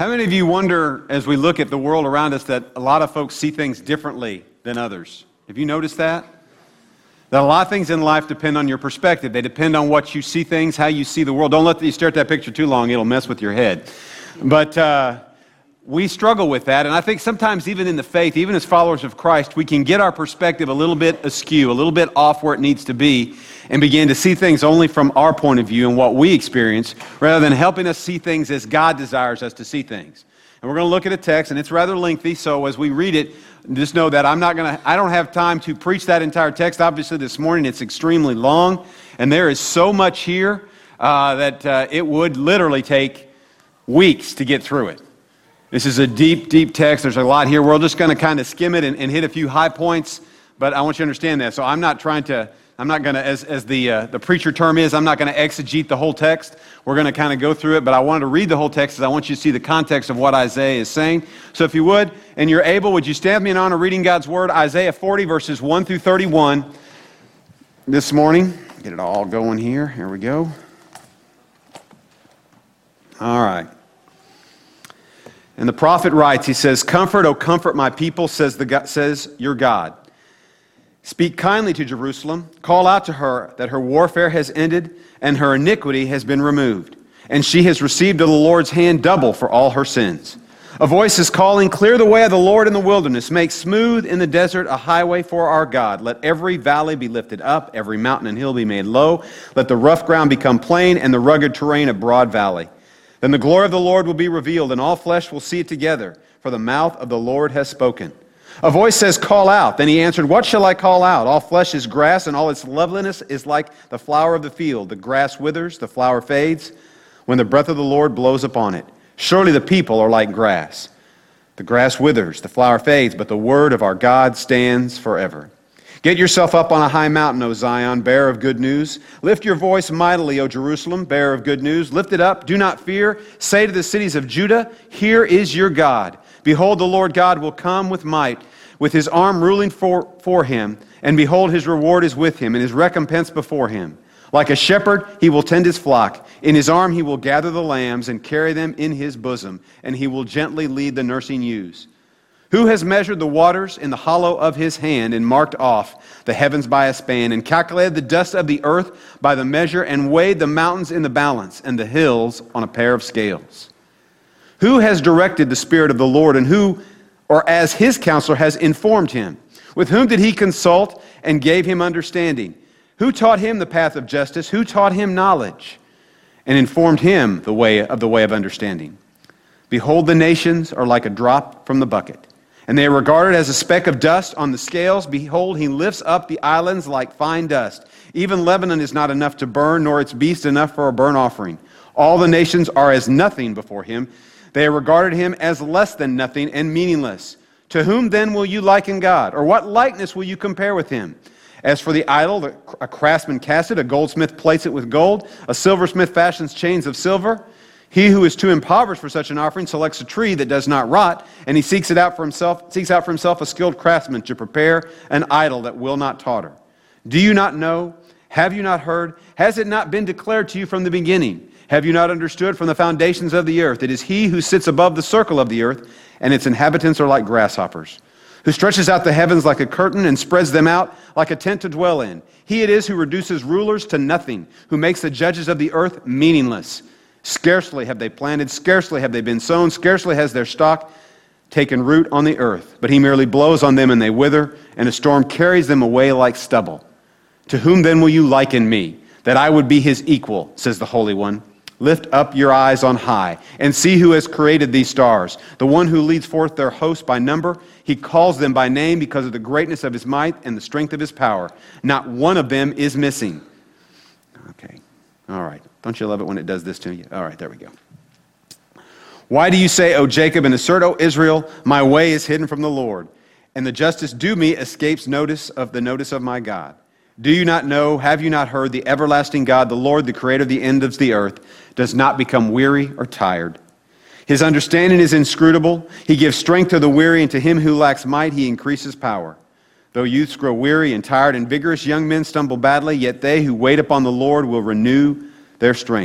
How many of you wonder, as we look at the world around us, that a lot of folks see things differently than others? Have you noticed that? That a lot of things in life depend on your perspective. They depend on what you see things, how you see the world. Don't let you stare at that picture too long. It'll mess with your head. But we struggle with that. And I think sometimes even in the faith, even as followers of Christ, we can get our perspective a little bit askew, a little bit off where it needs to be, and begin to see things only from our point of view and what we experience, rather than helping us see things as God desires us to see things. And we're going to look at a text, and it's rather lengthy, so as we read it, just know that I don't have time to preach that entire text. Obviously, this morning it's extremely long, and there is so much here that it would literally take weeks to get through it. This is a deep, deep text. There's a lot here. We're just going to kind of skim it and hit a few high points, but I want you to understand that. So I'm not going to, as the preacher term is, I'm not going to exegete the whole text. We're going to kind of go through it, but I wanted to read the whole text because I want you to see the context of what Isaiah is saying. So if you would, and you're able, would you stand me in honor reading God's Word, Isaiah 40, verses 1 through 31 this morning. Get it all going here. Here we go. All right. And the prophet writes, he says, "Comfort, O comfort my people, says your God. Speak kindly to Jerusalem. Call out to her that her warfare has ended and her iniquity has been removed. And she has received of the Lord's hand double for all her sins. A voice is calling, clear the way of the Lord in the wilderness. Make smooth in the desert a highway for our God. Let every valley be lifted up, every mountain and hill be made low. Let the rough ground become plain and the rugged terrain a broad valley. Then the glory of the Lord will be revealed, and all flesh will see it together, for the mouth of the Lord has spoken. A voice says, call out. Then he answered, what shall I call out? All flesh is grass, and all its loveliness is like the flower of the field. The grass withers, the flower fades, when the breath of the Lord blows upon it. Surely the people are like grass. The grass withers, the flower fades, but the word of our God stands forever. Get yourself up on a high mountain, O Zion, bearer of good news. Lift your voice mightily, O Jerusalem, bearer of good news. Lift it up, do not fear. Say to the cities of Judah, here is your God. Behold, the Lord God will come with might, with his arm ruling for him. And behold, his reward is with him, and his recompense before him. Like a shepherd, he will tend his flock. In his arm he will gather the lambs and carry them in his bosom, and he will gently lead the nursing ewes. Who has measured the waters in the hollow of his hand and marked off the heavens by a span and calculated the dust of the earth by the measure and weighed the mountains in the balance and the hills on a pair of scales? Who has directed the Spirit of the Lord and who, or as his counselor, has informed him? With whom did he consult and gave him understanding? Who taught him the path of justice? Who taught him knowledge and informed him the way of understanding? Behold, the nations are like a drop from the bucket, and they are regarded as a speck of dust on the scales. Behold, he lifts up the islands like fine dust. Even Lebanon is not enough to burn, nor its beast enough for a burnt offering. All the nations are as nothing before him. They have regarded him as less than nothing and meaningless. To whom then will you liken God? Or what likeness will you compare with him? As for the idol, a craftsman casts it, a goldsmith plates it with gold, a silversmith fashions chains of silver. He who is too impoverished for such an offering selects a tree that does not rot, and he seeks out for himself a skilled craftsman to prepare an idol that will not totter. Do you not know? Have you not heard? Has it not been declared to you from the beginning? Have you not understood from the foundations of the earth? It is he who sits above the circle of the earth, and its inhabitants are like grasshoppers, who stretches out the heavens like a curtain and spreads them out like a tent to dwell in. He it is who reduces rulers to nothing, who makes the judges of the earth meaningless. Scarcely have they planted, scarcely have they been sown, scarcely has their stock taken root on the earth. But he merely blows on them and they wither, and a storm carries them away like stubble. To whom then will you liken me, that I would be his equal, says the Holy One? Lift up your eyes on high, and see who has created these stars, the one who leads forth their host by number. He calls them by name because of the greatness of his might and the strength of his power. Not one of them is missing. Okay, all right. Don't you love it when it does this to you? All right, there we go. Why do you say, O Jacob, and assert, O Israel, my way is hidden from the Lord, and the justice due me escapes notice of my God? Do you not know, have you not heard, the everlasting God, the Lord, the creator of the end of the earth, does not become weary or tired. His understanding is inscrutable. He gives strength to the weary, and to him who lacks might he increases power. Though youths grow weary and tired, and vigorous young men stumble badly, yet they who wait upon the Lord will renew their strength.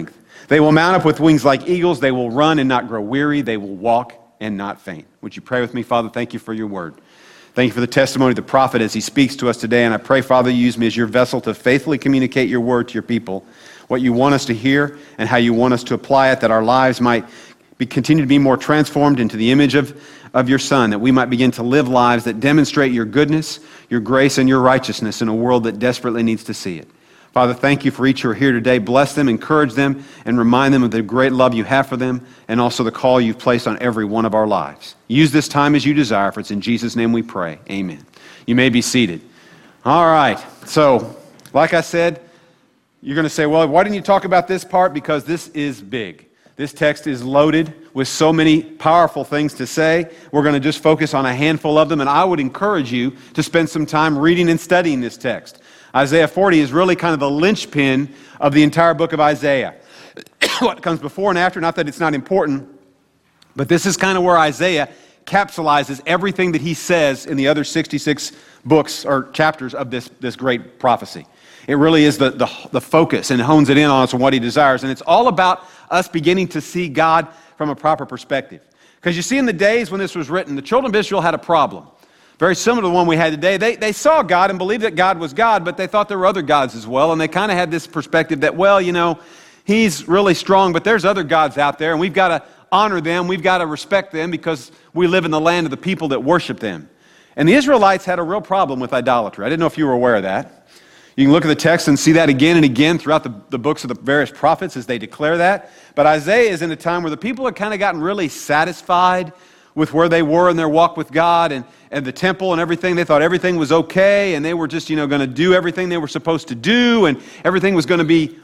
They will mount up with wings like eagles. They will run and not grow weary. They will walk and not faint. Would you pray with me? Father, thank you for your word. Thank you for the testimony of the prophet as he speaks to us today. And I pray, Father, you use me as your vessel to faithfully communicate your word to your people, what you want us to hear and how you want us to apply it, that our lives might continue to be more transformed into the image of your Son, that we might begin to live lives that demonstrate your goodness, your grace, and your righteousness in a world that desperately needs to see it. Father, thank you for each who are here today. Bless them, encourage them, and remind them of the great love you have for them and also the call you've placed on every one of our lives. Use this time as you desire, for it's in Jesus' name we pray. Amen. You may be seated. All right. So, like I said, you're going to say, well, why didn't you talk about this part? Because this is big. This text is loaded with so many powerful things to say. We're going to just focus on a handful of them, and I would encourage you to spend some time reading and studying this text. Isaiah 40 is really kind of the linchpin of the entire book of Isaiah. What comes before and after, not that it's not important, but this is kind of where Isaiah capsulizes everything that he says in the other 66 books or chapters of this great prophecy. It really is the focus and hones it in on us and what he desires. And it's all about us beginning to see God from a proper perspective. Because you see, in the days when this was written, the children of Israel had a problem. Very similar to the one we had today. They saw God and believed that God was God, but they thought there were other gods as well. And they kind of had this perspective that, well, you know, he's really strong, but there's other gods out there, and we've got to honor them. We've got to respect them because we live in the land of the people that worship them. And the Israelites had a real problem with idolatry. I didn't know if you were aware of that. You can look at the text and see that again and again throughout the books of the various prophets as they declare that. But Isaiah is in a time where the people had kind of gotten really satisfied with where they were in their walk with God and the temple and everything. They thought everything was okay, and they were just, going to do everything they were supposed to do, and everything was going to be,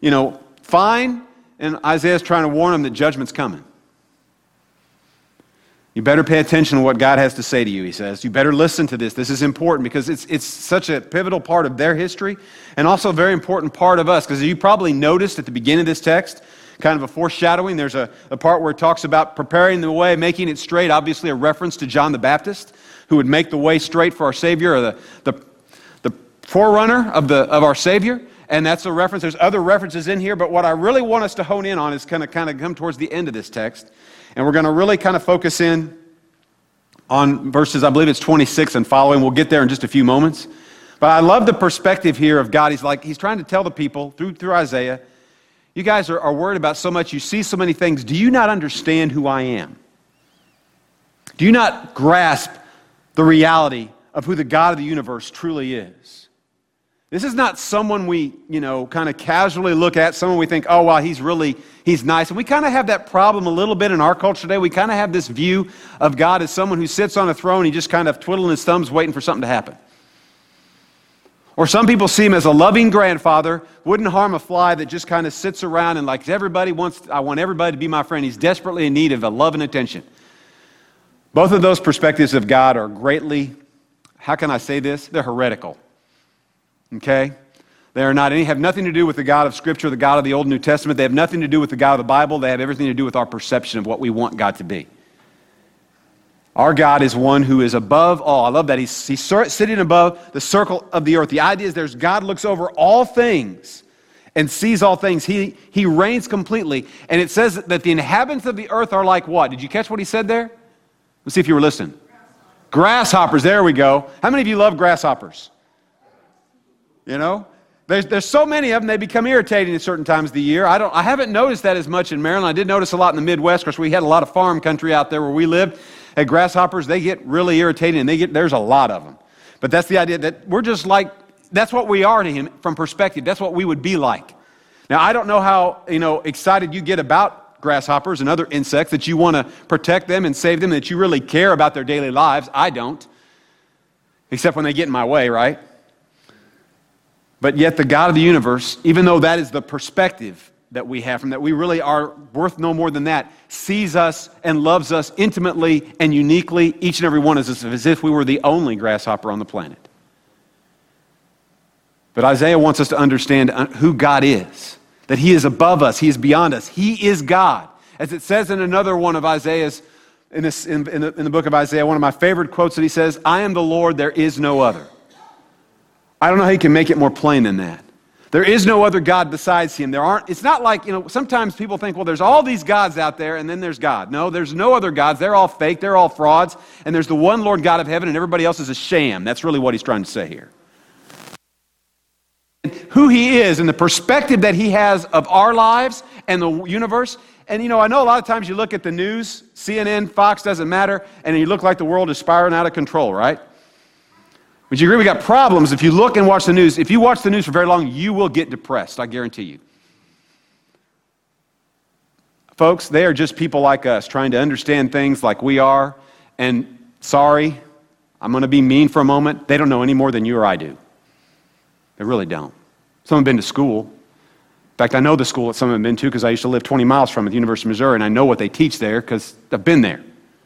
fine. And Isaiah's trying to warn them that judgment's coming. You better pay attention to what God has to say to you, he says. You better listen to this. This is important because it's such a pivotal part of their history and also a very important part of us. Because you probably noticed at the beginning of this text, kind of a foreshadowing, there's a part where it talks about preparing the way, making it straight, obviously a reference to John the Baptist, who would make the way straight for our Savior, or the forerunner of our Savior. And that's a reference. There's other references in here, but what I really want us to hone in on is kind of come towards the end of this text. And we're going to really kind of focus in on verses, I believe it's 26 and following. We'll get there in just a few moments. But I love the perspective here of God. He's trying to tell the people through Isaiah, you guys are worried about so much. You see so many things. Do you not understand who I am? Do you not grasp the reality of who the God of the universe truly is? This is not someone we, kind of casually look at, someone we think, oh, wow, he's nice. And we kind of have that problem a little bit in our culture today. We kind of have this view of God as someone who sits on a throne, he just kind of twiddling his thumbs waiting for something to happen. Or some people see him as a loving grandfather, wouldn't harm a fly, that just kind of sits around and like I want everybody to be my friend. He's desperately in need of love and attention. Both of those perspectives of God are greatly, how can I say this? They're heretical. Okay? They have nothing to do with the God of Scripture, the God of the Old and New Testament. They have nothing to do with the God of the Bible. They have everything to do with our perception of what we want God to be. Our God is one who is above all. I love that. He's sitting above the circle of the earth. The idea is God looks over all things and sees all things. He reigns completely. And it says that the inhabitants of the earth are like what? Did you catch what he said there? Let's see if you were listening. Grasshoppers. There we go. How many of you love grasshoppers? There's so many of them, they become irritating at certain times of the year. I haven't noticed that as much in Maryland. I did notice a lot in the Midwest, because we had a lot of farm country out there where we lived. And grasshoppers, they get really irritating, and there's a lot of them. But that's the idea that we're just like, that's what we are to him from perspective. That's what we would be like. Now, I don't know how, excited you get about grasshoppers and other insects, that you want to protect them and save them, that you really care about their daily lives. I don't. Except when they get in my way, right? But yet the God of the universe, even though that is the perspective that we have from that, we really are worth no more than that, sees us and loves us intimately and uniquely, each and every one of us, as if we were the only grasshopper on the planet. But Isaiah wants us to understand who God is, that he is above us, he is beyond us, he is God. As it says in another one of Isaiah's, in the book of Isaiah, one of my favorite quotes that he says, I am the Lord, there is no other. I don't know how you can make it more plain than that. There is no other God besides him. It's not like, sometimes people think, well, there's all these gods out there and then there's God. No, there's no other gods. They're all fake. They're all frauds. And there's the one Lord God of heaven and everybody else is a sham. That's really what he's trying to say here. Who he is and the perspective that he has of our lives and the universe. And I know a lot of times you look at the news, CNN, Fox, doesn't matter, and you look like the world is spiraling out of control, right? Would you agree we got problems if you look and watch the news? If you watch the news for very long, you will get depressed, I guarantee you. Folks, they are just people like us trying to understand things like we are. And sorry, I'm going to be mean for a moment. They don't know any more than you or I do. They really don't. Some have been to school. In fact, I know the school that some have been to because I used to live 20 miles from it, the University of Missouri, and I know what they teach there because I've been there.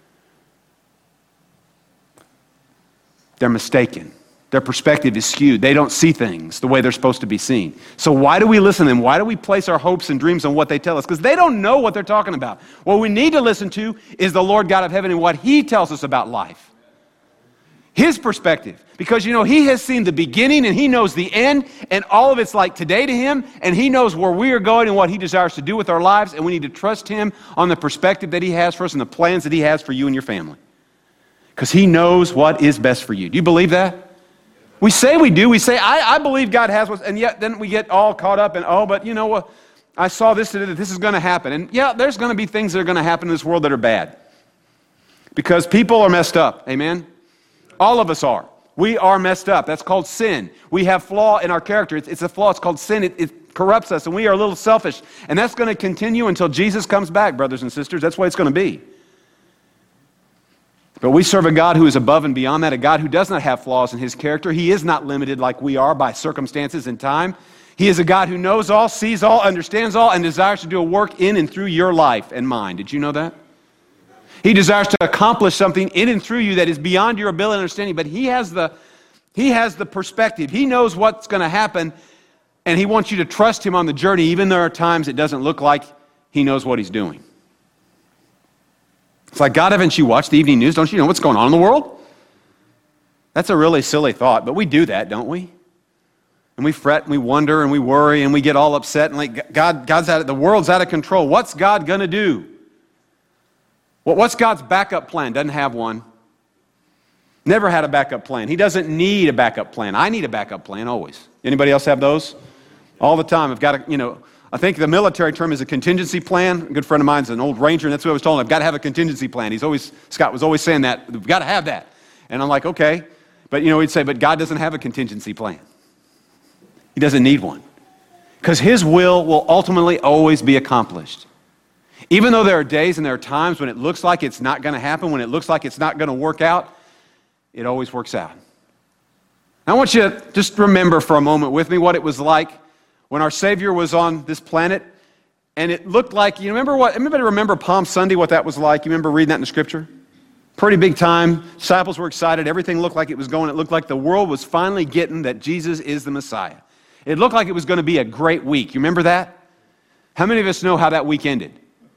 They're mistaken. Their perspective is skewed. They don't see things the way they're supposed to be seen. So why do we listen to them? Why do we place our hopes and dreams on what they tell us? Because they don't know what they're talking about. What we need to listen to is the Lord God of heaven and what he tells us about life. His perspective. Because, he has seen the beginning and he knows the end and all of it's like today to him and he knows where we are going and what he desires to do with our lives and we need to trust him on the perspective that he has for us and the plans that he has for you and your family. Because he knows what is best for you. Do you believe that? We say we do. We say, I believe God has what's, and yet then we get all caught up in, but what? I saw this today, that this is going to happen. And yeah, there's going to be things that are going to happen in this world that are bad. Because people are messed up. Amen? All of us are. We are messed up. That's called sin. We have flaw in our character. It's a flaw. It's called sin. It corrupts us, and we are a little selfish. And that's going to continue until Jesus comes back, brothers and sisters. That's what it's going to be. But we serve a God who is above and beyond that, a God who does not have flaws in his character. He is not limited like we are by circumstances and time. He is a God who knows all, sees all, understands all, and desires to do a work in and through your life and mine. Did you know that? He desires to accomplish something in and through you that is beyond your ability and understanding, but he has the perspective. He knows what's going to happen, and he wants you to trust him on the journey, even though there are times it doesn't look like he knows what he's doing. It's like, God, haven't you watched the evening news? Don't you know what's going on in the world? That's a really silly thought, but we do that, don't we? And we fret and we wonder and we worry and we get all upset and like, the world's out of control. What's God going to do? What's God's backup plan? Doesn't have one. Never had a backup plan. He doesn't need a backup plan. I need a backup plan always. Anybody else have those? All the time. I've got I think the military term is a contingency plan. A good friend of mine is an old ranger, and that's what I was told him. I've got to have a contingency plan. Scott was always saying that. We've got to have that. And I'm like, okay. But he'd say, but God doesn't have a contingency plan. He doesn't need one. Because his will ultimately always be accomplished. Even though there are days and there are times when it looks like it's not going to happen, when it looks like it's not going to work out, it always works out. I want you to just remember for a moment with me what it was like when our Savior was on this planet, and it looked like, anybody remember Palm Sunday, what that was like? You remember reading that in the scripture? Pretty big time. Disciples were excited. Everything looked like it was going. It looked like the world was finally getting that Jesus is the Messiah. It looked like it was going to be a great week. You remember that? How many of us know how that week ended?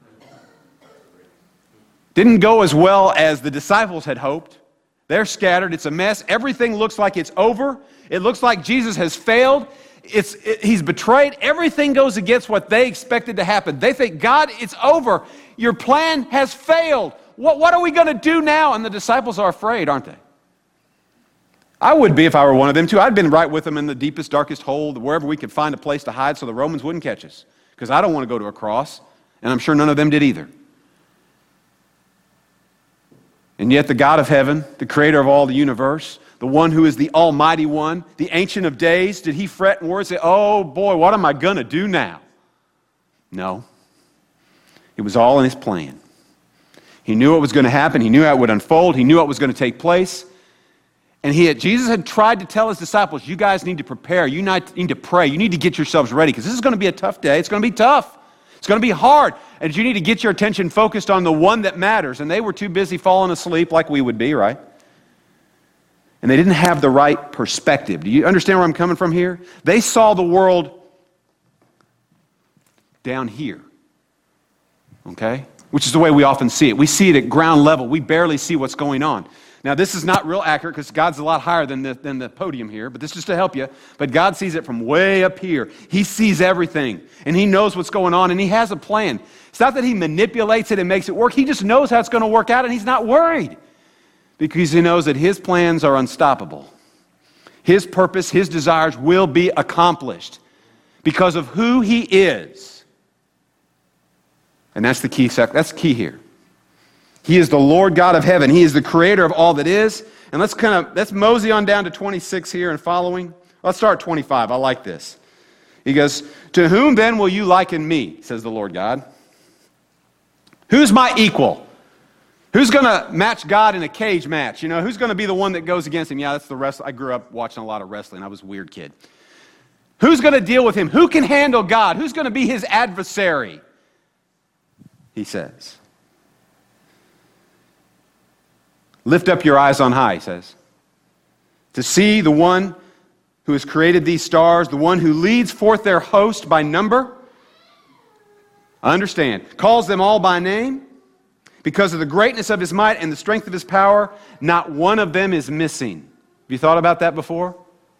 Didn't go as well as the disciples had hoped. They're scattered. It's a mess. Everything looks like it's over. It looks like Jesus has failed. He's betrayed. Everything goes against what they expected to happen. They think, God, it's over. Your plan has failed. What are we going to do now? And the disciples are afraid, aren't they? I would be if I were one of them too. I'd been right with them in the deepest, darkest hole, wherever we could find a place to hide so the Romans wouldn't catch us. Because I don't want to go to a cross, and I'm sure none of them did either. And yet the God of heaven, the creator of all the universe, the one who is the almighty one, the ancient of days, did he fret and worry and say, oh boy, what am I going to do now? No. It was all in his plan. He knew what was going to happen. He knew how it would unfold. He knew what was going to take place. And Jesus had tried to tell his disciples, you guys need to prepare. You need to pray. You need to get yourselves ready because this is going to be a tough day. It's going to be tough. It's going to be hard. And you need to get your attention focused on the one that matters. And they were too busy falling asleep like we would be, right? And they didn't have the right perspective. Do you understand where I'm coming from here? They saw the world down here, okay? Which is the way we often see it. We see it at ground level. We barely see what's going on. Now, this is not real accurate because God's a lot higher than the podium here, but this is just to help you. But God sees it from way up here. He sees everything, and He knows what's going on, and He has a plan. It's not that He manipulates it and makes it work. He just knows how it's going to work out, and He's not worried because He knows that His plans are unstoppable. His purpose, His desires will be accomplished because of who He is. And that's the key. That's key here. He is the Lord God of heaven. He is the creator of all that is. And let's mosey on down to 26 here and following. Let's start at 25. I like this. He goes, to whom then will you liken me, says the Lord God. Who's my equal? Who's going to match God in a cage match? You know, who's going to be the one that goes against Him? Yeah, that's the wrestling. I grew up watching a lot of wrestling. I was a weird kid. Who's going to deal with Him? Who can handle God? Who's going to be His adversary? He says. Lift up your eyes on high, he says, to see the one who has created these stars, the one who leads forth their host by number. Understand, calls them all by name. Because of the greatness of His might and the strength of His power, not one of them is missing. Have you thought about that before?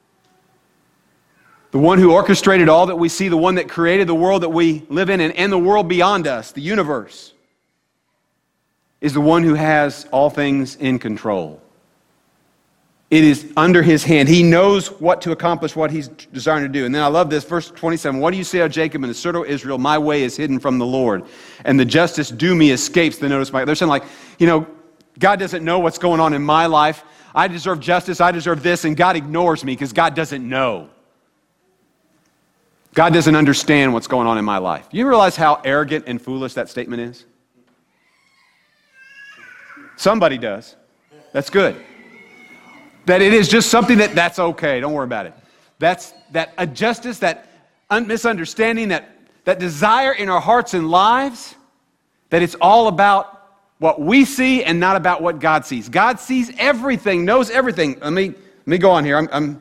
The one who orchestrated all that we see, the one that created the world that we live in and the world beyond us, the universe, is the one who has all things in control. It is under His hand. He knows what to accomplish, what He's desiring to do. And then I love this, verse 27. What do you say, O Jacob, and assert, O Israel, my way is hidden from the Lord, and the justice due me escapes the notice. They're saying like, you know, God doesn't know what's going on in my life. I deserve justice, I deserve this, and God ignores me because God doesn't know. God doesn't understand what's going on in my life. You realize how arrogant and foolish that statement is? Somebody does. That's good. That it is just something that's okay. Don't worry about it. That's that injustice, that misunderstanding, that desire in our hearts and lives, that it's all about what we see and not about what God sees. God sees everything, knows everything. Let me go on here.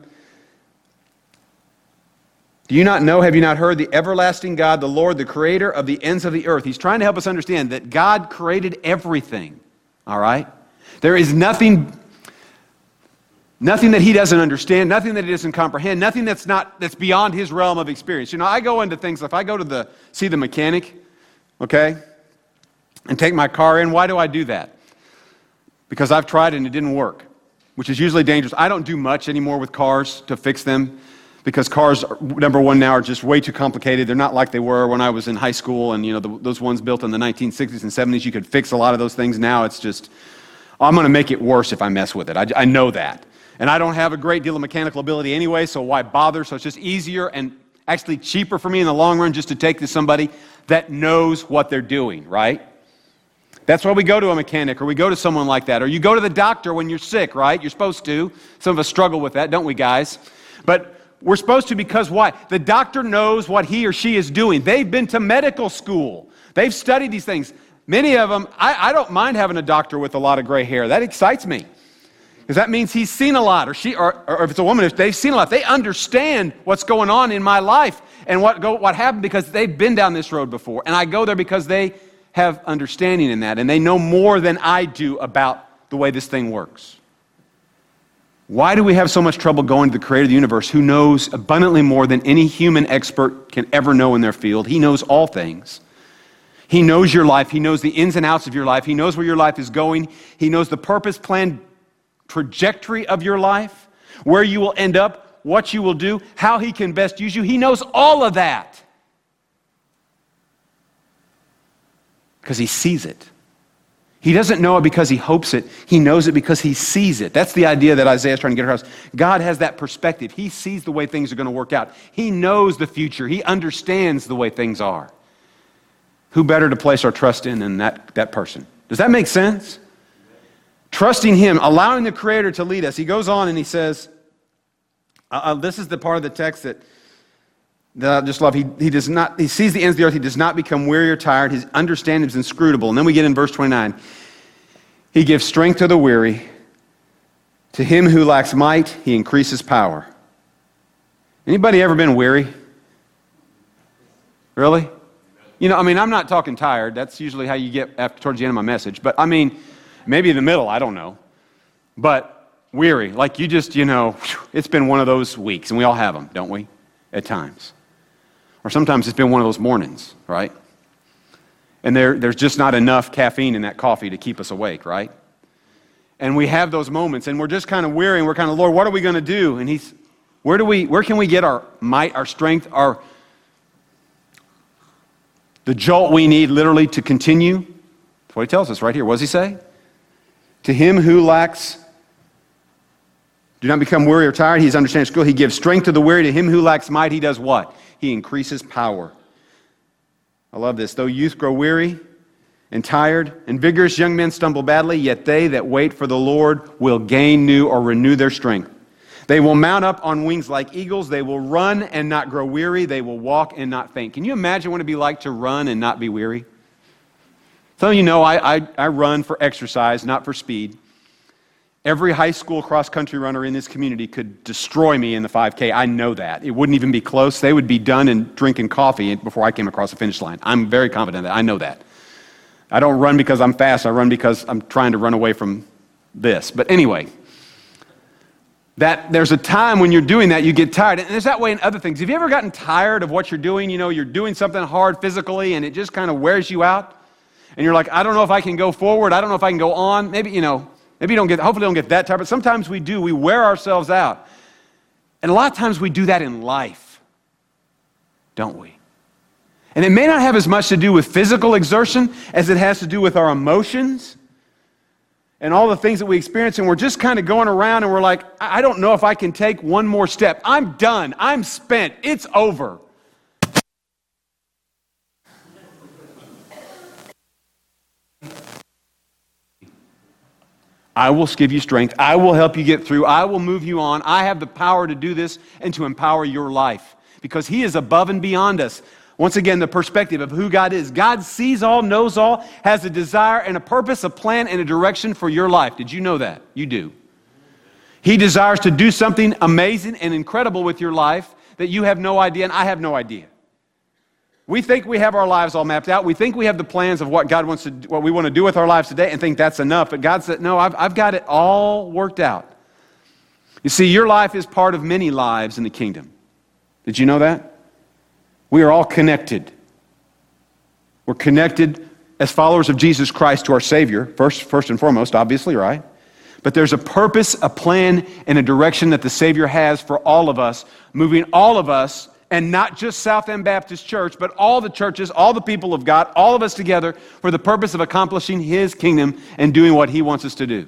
Do you not know, have you not heard, the everlasting God, the Lord, the creator of the ends of the earth? He's trying to help us understand that God created everything. All right? There is nothing that He doesn't understand, nothing that He doesn't comprehend, nothing that's beyond His realm of experience. You know, I go into things, if I go to see the mechanic, okay, and take my car in, why do I do that? Because I've tried and it didn't work, which is usually dangerous. I don't do much anymore with cars to fix them because cars, number one, now are just way too complicated. They're not like they were when I was in high school and, you know, those ones built in the 1960s and 70s, you could fix a lot of those things. Now it's just, I'm going to make it worse if I mess with it. I know that. And I don't have a great deal of mechanical ability anyway, so why bother? So it's just easier and actually cheaper for me in the long run just to take to somebody that knows what they're doing, right? That's why we go to a mechanic or we go to someone like that. Or you go to the doctor when you're sick, right? You're supposed to. Some of us struggle with that, don't we, guys? But we're supposed to because why? The doctor knows what he or she is doing. They've been to medical school. They've studied these things. Many of them, I don't mind having a doctor with a lot of gray hair. That excites me. Because that means he's seen a lot, or if it's a woman, if they've seen a lot, they understand what's going on in my life and what happened because they've been down this road before. And I go there because they have understanding in that, and they know more than I do about the way this thing works. Why do we have so much trouble going to the creator of the universe who knows abundantly more than any human expert can ever know in their field? He knows all things. He knows your life. He knows the ins and outs of your life. He knows where your life is going. He knows the purpose, plan, trajectory of your life, where you will end up, what you will do, how He can best use you. He knows all of that because He sees it. He doesn't know it because He hopes it. He knows it because He sees it. That's the idea that Isaiah's trying to get across. God has that perspective. He sees the way things are going to work out. He knows the future. He understands the way things are. Who better to place our trust in than that person? Does that make sense? Trusting Him, allowing the Creator to lead us. He goes on and he says, this is the part of the text that I just love. He sees the ends of the earth. He does not become weary or tired. His understanding is inscrutable. And then we get in verse 29. He gives strength to the weary. To him who lacks might, He increases power. Anybody ever been weary? Really? You know, I mean, I'm not talking tired. That's usually how you get towards the end of my message. But I mean, maybe in the middle, I don't know. but weary. Like you just, it's been one of those weeks, and we all have them, don't we, at times? Or sometimes it's been one of those mornings, right? And there's just not enough caffeine in that coffee to keep us awake, right? And we have those moments, and we're just kind of weary, and we're kind of, Lord, what are we going to do? And where can we get our might, our strength, the jolt we need literally to continue? That's what he tells us right here. What does he say? To him who lacks, do not become weary or tired. He's understanding school. He gives strength to the weary. To him who lacks might, he does what? He increases power. I love this. Though youth grow weary and tired, and vigorous young men stumble badly, yet they that wait for the Lord will gain new or renew their strength. They will mount up on wings like eagles. They will run and not grow weary. They will walk and not faint. Can you imagine what it'd be like to run and not be weary? Some of you know I run for exercise, not for speed. Every high school cross-country runner in this community could destroy me in the 5K. I know that. It wouldn't even be close. They would be done and drinking coffee before I came across the finish line. I'm very confident that I know that. I don't run because I'm fast. I run because I'm trying to run away from this. But anyway, there's a time when you're doing that, you get tired. And there's that way in other things. Have you ever gotten tired of what you're doing? You're doing something hard physically, and it just kind of wears you out. And you're like, I don't know if I can go forward. I don't know if I can go on. Maybe you hopefully don't get that tired, but sometimes we do. We wear ourselves out. And a lot of times we do that in life, don't we? And it may not have as much to do with physical exertion as it has to do with our emotions and all the things that we experience, and we're just kind of going around and we're like, I don't know if I can take one more step. I'm done. I'm spent. It's over. I will give you strength. I will help you get through. I will move you on. I have the power to do this and to empower your life because He is above and beyond us. Once again, the perspective of who God is. God sees all, knows all, has a desire and a purpose, a plan, and a direction for your life. Did you know that? You do. He desires to do something amazing and incredible with your life that you have no idea and I have no idea. We think we have our lives all mapped out. We think we have the plans of what we want to do with our lives today and think that's enough. But God said, no, I've got it all worked out. You see, your life is part of many lives in the kingdom. Did you know that? We are all connected. We're connected as followers of Jesus Christ to our Savior, first and foremost, obviously, right? But there's a purpose, a plan, and a direction that the Savior has for all of us, moving all of us, and not just South End Baptist Church, but all the churches, all the people of God, all of us together for the purpose of accomplishing His kingdom and doing what He wants us to do.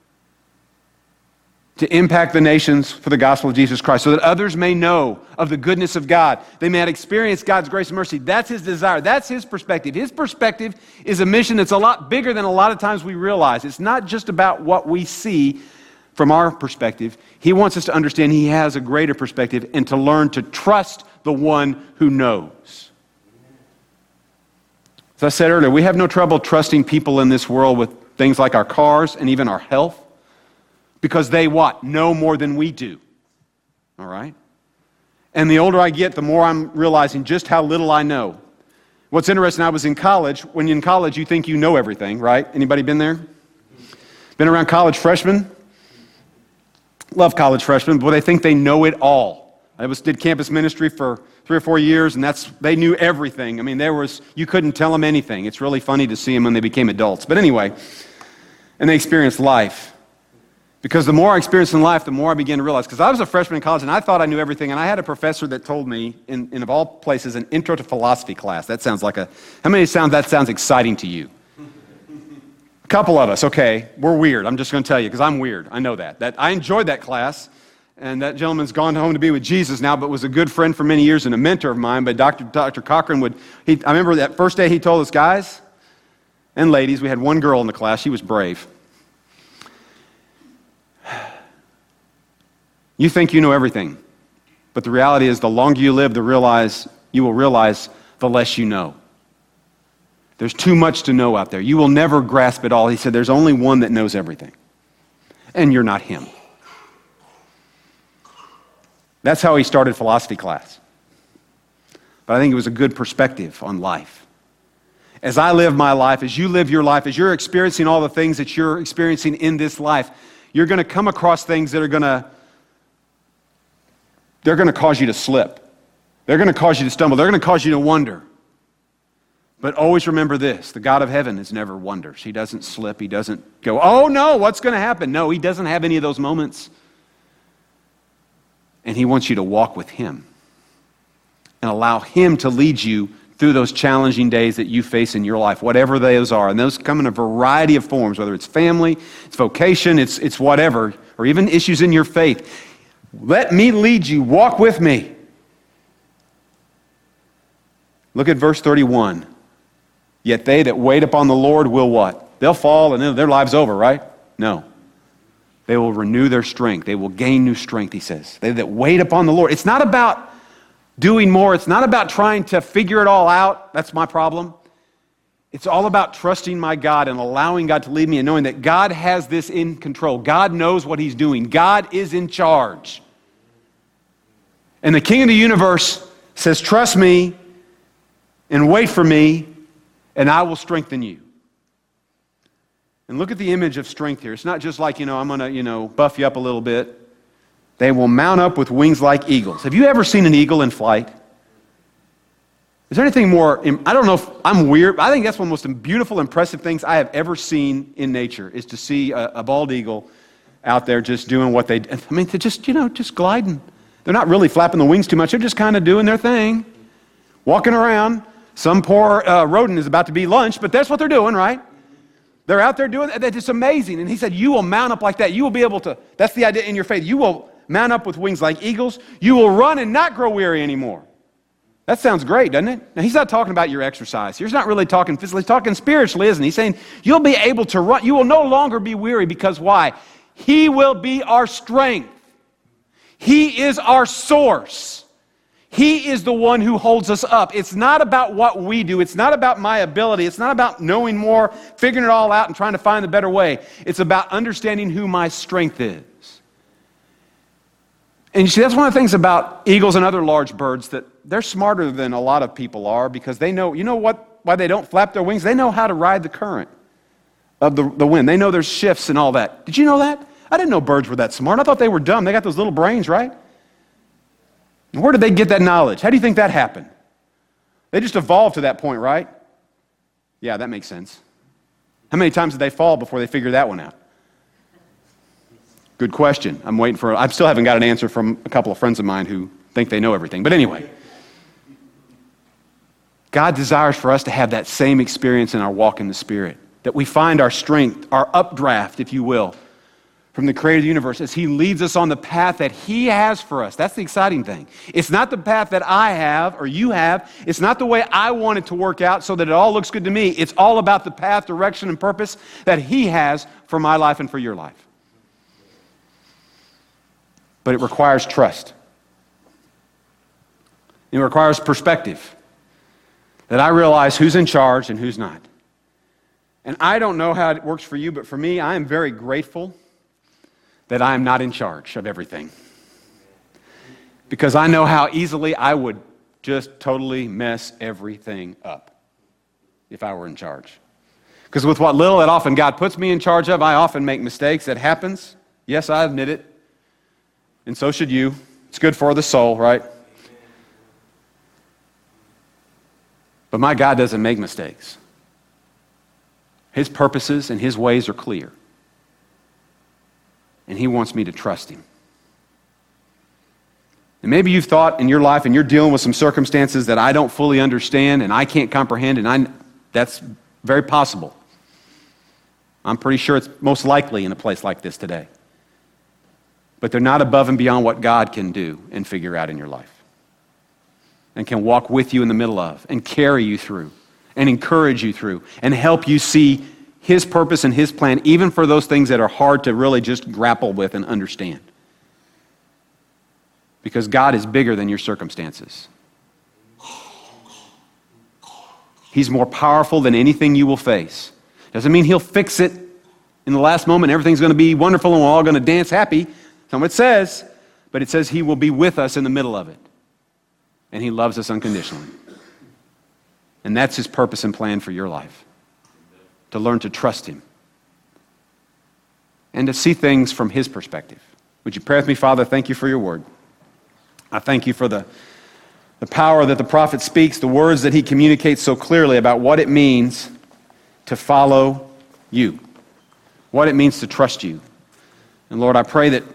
To impact the nations for the gospel of Jesus Christ so that others may know of the goodness of God. They may experience God's grace and mercy. That's His desire. That's His perspective. His perspective is a mission that's a lot bigger than a lot of times we realize. It's not just about what we see from our perspective. He wants us to understand He has a greater perspective and to learn to trust the one who knows. As I said earlier, we have no trouble trusting people in this world with things like our cars and even our health because they what? Know more than we do. All right? And the older I get, the more I'm realizing just how little I know. What's interesting, I was in college. When you're in college, you think you know everything, right? Anybody been there? Been around college freshmen? Love college freshmen, but they think they know it all. I did campus ministry for 3 or 4 years, and they knew everything. I mean, you couldn't tell them anything. It's really funny to see them when they became adults. But anyway, and they experienced life. Because the more I experienced in life, the more I began to realize. Because I was a freshman in college, and I thought I knew everything. And I had a professor that told me, in of all places, an intro to philosophy class. That sounds like how many that sounds exciting to you? A couple of us, okay. We're weird. I'm just going to tell you, because I'm weird. I know that. I enjoyed that class. And that gentleman's gone home to be with Jesus now, but was a good friend for many years and a mentor of mine. But Dr. Cochran I remember that first day he told us, guys and ladies, we had one girl in the class. She was brave. You think you know everything, but the reality is the longer you live, you will realize the less you know. There's too much to know out there. You will never grasp it all. He said, there's only one that knows everything, and you're not him. That's how he started philosophy class. But I think it was a good perspective on life. As I live my life, as you live your life, as you're experiencing all the things that you're experiencing in this life, you're going to come across things that they're going to cause you to slip. They're going to cause you to stumble. They're going to cause you to wonder. But always remember this, the God of heaven is never wonders. He doesn't slip. He doesn't go, oh no, what's going to happen? No, he doesn't have any of those moments. And he wants you to walk with him and allow him to lead you through those challenging days that you face in your life, whatever those are. And those come in a variety of forms, whether it's family, it's vocation, it's whatever, or even issues in your faith. Let me lead you. Walk with me. Look at verse 31. Yet they that wait upon the Lord will what? They'll fall and their life's over, right? No. They will renew their strength. They will gain new strength, he says. They that wait upon the Lord. It's not about doing more. It's not about trying to figure it all out. That's my problem. It's all about trusting my God and allowing God to lead me and knowing that God has this in control. God knows what he's doing. God is in charge. And the King of the universe says, trust me and wait for me, and I will strengthen you. And look at the image of strength here. It's not just like, I'm going to, buff you up a little bit. They will mount up with wings like eagles. Have you ever seen an eagle in flight? Is there anything more, I don't know if I'm weird, I think that's one of the most beautiful, impressive things I have ever seen in nature, is to see a bald eagle out there just doing what they're just gliding. They're not really flapping the wings too much. They're just kind of doing their thing, walking around. Some poor rodent is about to be lunched, but that's what they're doing, right? They're out there doing that. It's amazing. And he said, you will mount up like that. You will be able to, that's the idea in your faith. You will mount up with wings like eagles. You will run and not grow weary anymore. That sounds great, doesn't it? Now, he's not talking about your exercise. He's not really talking physically. He's talking spiritually, isn't he? He's saying you'll be able to run. You will no longer be weary because why? He will be our strength. He is our source. He is the one who holds us up. It's not about what we do. It's not about my ability. It's not about knowing more, figuring it all out, and trying to find the better way. It's about understanding who my strength is. And you see, that's one of the things about eagles and other large birds, that they're smarter than a lot of people are, because they know, why they don't flap their wings? They know how to ride the current of the wind. They know there's shifts and all that. Did you know that? I didn't know birds were that smart. I thought they were dumb. They got those little brains, right? Where did they get that knowledge? How do you think that happened? They just evolved to that point, right? Yeah, that makes sense. How many times did they fall before they figured that one out? Good question. I still haven't got an answer from a couple of friends of mine who think they know everything. But anyway, God desires for us to have that same experience in our walk in the Spirit, that we find our strength, our updraft, if you will, from the Creator of the universe as he leads us on the path that he has for us. That's the exciting thing. It's not the path that I have or you have. It's not the way I want it to work out so that it all looks good to me. It's all about the path, direction, and purpose that he has for my life and for your life. But it requires trust. It requires perspective. That I realize who's in charge and who's not. And I don't know how it works for you, but for me, I am very grateful that I am not in charge of everything. Because I know how easily I would just totally mess everything up if I were in charge. Because with what little that often God puts me in charge of, I often make mistakes. That happens. Yes, I admit it. And so should you. It's good for the soul, right? But my God doesn't make mistakes. His purposes and his ways are clear. And he wants me to trust him. And maybe you've thought in your life and you're dealing with some circumstances that I don't fully understand and I can't comprehend, and that's very possible. I'm pretty sure it's most likely in a place like this today. But they're not above and beyond what God can do and figure out in your life. And can walk with you in the middle of, and carry you through, and encourage you through, and help you see his purpose and his plan, even for those things that are hard to really just grapple with and understand. Because God is bigger than your circumstances. He's more powerful than anything you will face. Doesn't mean he'll fix it in the last moment. Everything's going to be wonderful and we're all going to dance happy. That's not what it says. But it says he will be with us in the middle of it. And he loves us unconditionally. And that's his purpose and plan for your life. To learn to trust him. and to see things from his perspective. Would you pray with me, Father? Thank you for your word. I thank you for the power that the prophet speaks, the words that he communicates so clearly about what it means to follow you, what it means to trust you. And Lord, I pray that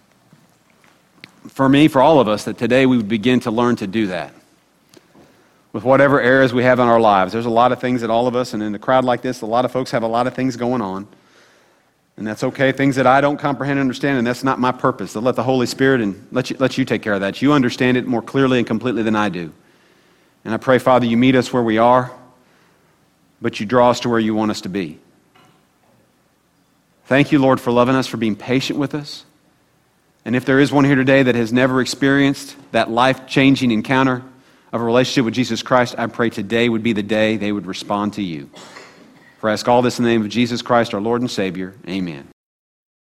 for me, for all of us, that today we would begin to learn to do that with whatever areas we have in our lives. There's a lot of things that all of us, and in a crowd like this, a lot of folks have a lot of things going on. And that's okay, things that I don't comprehend and understand, and that's not my purpose. To let the Holy Spirit and let you take care of that. You understand it more clearly and completely than I do. And I pray, Father, you meet us where we are, but you draw us to where you want us to be. Thank you, Lord, for loving us, for being patient with us. And if there is one here today that has never experienced that life-changing encounter of a relationship with Jesus Christ, I pray today would be the day they would respond to you. For I ask all this in the name of Jesus Christ, our Lord and Savior. Amen.